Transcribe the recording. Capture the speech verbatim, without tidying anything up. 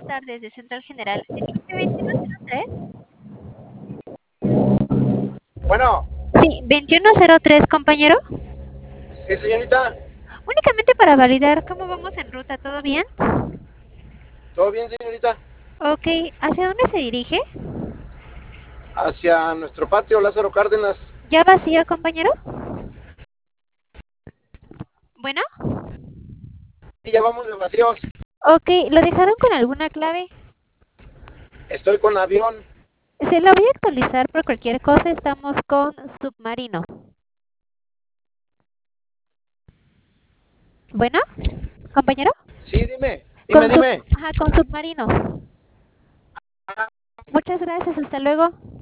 tardes de Central General. ¿Elige veintiuno cero tres? Bueno, Sí, veintiuno cero tres, compañero. sí, señorita. Únicamente para validar cómo vamos en ruta, ¿todo bien? ¿Todo bien, señorita? Ok, ¿hacia dónde se dirige? Hacia nuestro patio, Lázaro Cárdenas. ¿Ya vacío, compañero? Bueno, Y ya vamos de vacíos. ok, ¿lo dejaron con alguna clave? Estoy con avión. Se lo voy a actualizar por cualquier cosa, estamos con submarino. Bueno, compañero, Sí, dime, dime, con sub, dime. ajá, con submarino. Muchas gracias, hasta luego.